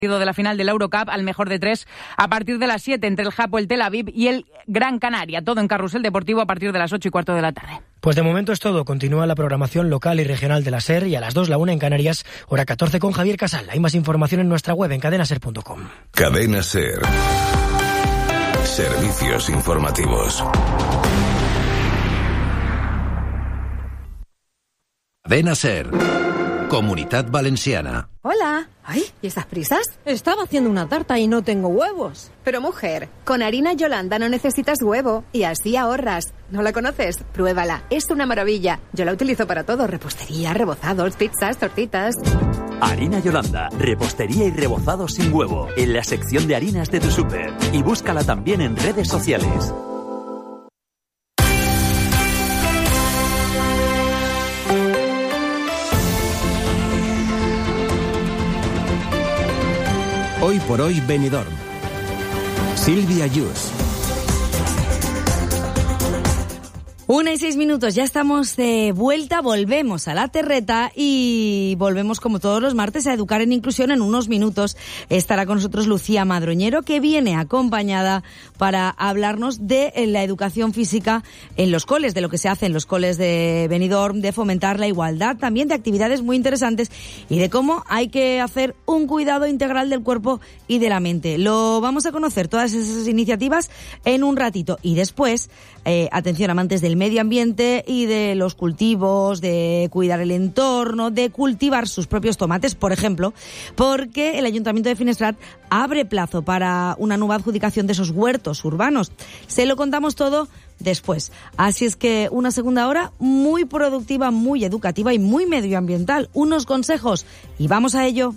de la final de la Eurocup al mejor de 3 a partir de las 7 entre el Hapoel Tel Aviv y el Gran Canaria. Todo en Carrusel Deportivo a partir de las 8:15 de la tarde. Pues de momento es todo. Continúa la programación local y regional de la SER y a las 2 la 1 en Canarias, hora 14 con Javier Casal. Hay más información en nuestra web en cadenaser.com. Cadena SER. Servicios informativos. Cadena SER. Comunitat Valenciana. Hola. Ay, ¿y estas prisas? Estaba haciendo una tarta y no tengo huevos. Pero mujer, con harina Yolanda no necesitas huevo y así ahorras. ¿No la conoces? Pruébala, es una maravilla. Yo la utilizo para todo, repostería, rebozados, pizzas, tortitas. Harina Yolanda, repostería y rebozados sin huevo, en la sección de harinas de tu súper. Y búscala también en redes sociales. Hoy por hoy Benidorm. Silvia Yus. 1:06, ya estamos de vuelta, volvemos a la terreta y volvemos como todos los martes a Educar en Inclusión. En unos minutos estará con nosotros Lucía Madroñero, que viene acompañada para hablarnos de la educación física en los coles, de lo que se hace en los coles de Benidorm, de fomentar la igualdad, también de actividades muy interesantes y de cómo hay que hacer un cuidado integral del cuerpo y de la mente. Lo vamos a conocer, todas esas iniciativas, en un ratito. Y después, atención amantes del medio ambiente y de los cultivos, de cuidar el entorno, de cultivar sus propios tomates, por ejemplo, porque el Ayuntamiento de Finestrat abre plazo para una nueva adjudicación de esos huertos urbanos. Se lo contamos todo después. Así es que una segunda hora muy productiva, muy educativa y muy medioambiental. Unos consejos y vamos a ello.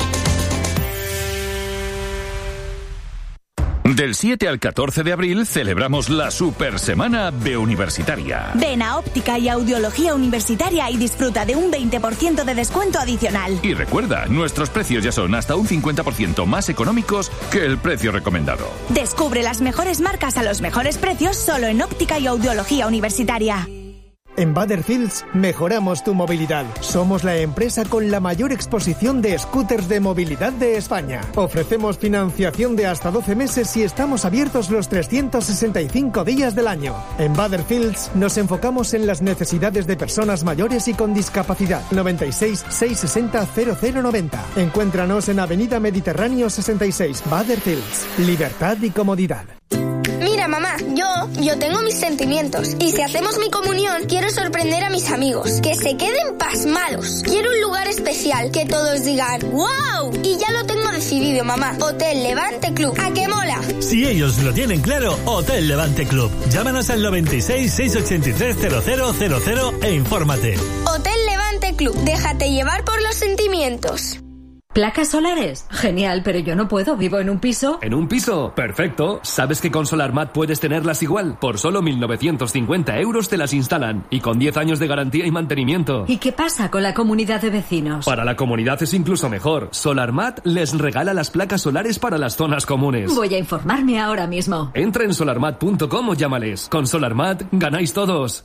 Del 7 al 14 de abril celebramos la Super Semana Beuniversitaria. Ven a Óptica y Audiología Universitaria y disfruta de un 20% de descuento adicional. Y recuerda, nuestros precios ya son hasta un 50% más económicos que el precio recomendado. Descubre las mejores marcas a los mejores precios solo en Óptica y Audiología Universitaria. En Butterfields mejoramos tu movilidad. Somos la empresa con la mayor exposición de scooters de movilidad de España. Ofrecemos financiación de hasta 12 meses y estamos abiertos los 365 días del año. En Butterfields nos enfocamos en las necesidades de personas mayores y con discapacidad. 96 660 0090. Encuéntranos en Avenida Mediterráneo 66. Butterfields. Libertad y comodidad. Mira, mamá, yo tengo mis sentimientos. Y si hacemos mi comunión, quiero sorprender a mis amigos. Que se queden pasmados. Quiero un lugar especial, que todos digan ¡wow! Y ya lo tengo decidido, mamá. Hotel Levante Club. ¿A qué mola? Si ellos lo tienen claro, Hotel Levante Club. Llámanos al 96 683 0000 e infórmate. Hotel Levante Club. Déjate llevar por los sentimientos. ¿Placas solares? Genial, pero yo no puedo, vivo en un piso. ¿En un piso? Perfecto. ¿Sabes que con SolarMat puedes tenerlas igual? Por solo 1.950 euros te las instalan. Y con 10 años de garantía y mantenimiento. ¿Y qué pasa con la comunidad de vecinos? Para la comunidad es incluso mejor. SolarMat les regala las placas solares para las zonas comunes. Voy a informarme ahora mismo. Entra en solarmat.com o llámales. Con SolarMat ganáis todos.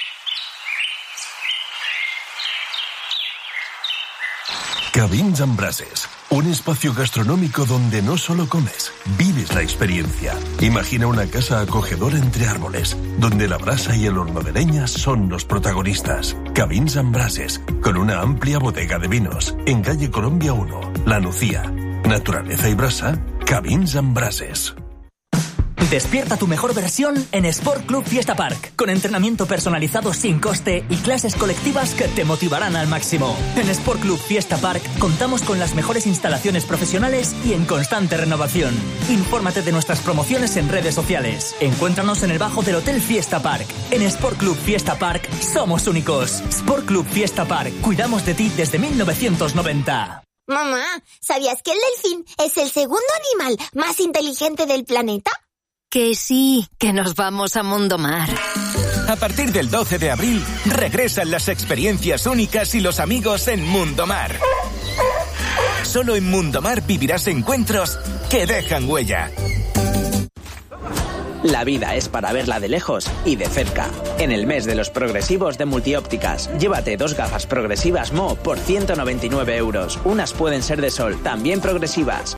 Cabins amb Brases, un espacio gastronómico donde no solo comes, vives la experiencia. Imagina una casa acogedora entre árboles, donde la brasa y el horno de leña son los protagonistas. Cabins amb Brases, con una amplia bodega de vinos, en calle Colombia 1, La Nucía. Naturaleza y brasa, Cabins amb Brases. Despierta tu mejor versión en Sport Club Fiesta Park, con entrenamiento personalizado sin coste y clases colectivas que te motivarán al máximo. En Sport Club Fiesta Park contamos con las mejores instalaciones profesionales y en constante renovación. Infórmate de nuestras promociones en redes sociales. Encuéntranos en el bajo del Hotel Fiesta Park. En Sport Club Fiesta Park somos únicos. Sport Club Fiesta Park, cuidamos de ti desde 1990. Mamá, ¿sabías que el delfín es el segundo animal más inteligente del planeta? Que sí, que nos vamos a Mundo Mar. A partir del 12 de abril, regresan las experiencias únicas y los amigos en Mundo Mar. Solo en Mundo Mar vivirás encuentros que dejan huella. La vida es para verla de lejos y de cerca. En el mes de los progresivos de Multiópticas, llévate 2 gafas progresivas Mo por 199 euros. Unas pueden ser de sol, también progresivas.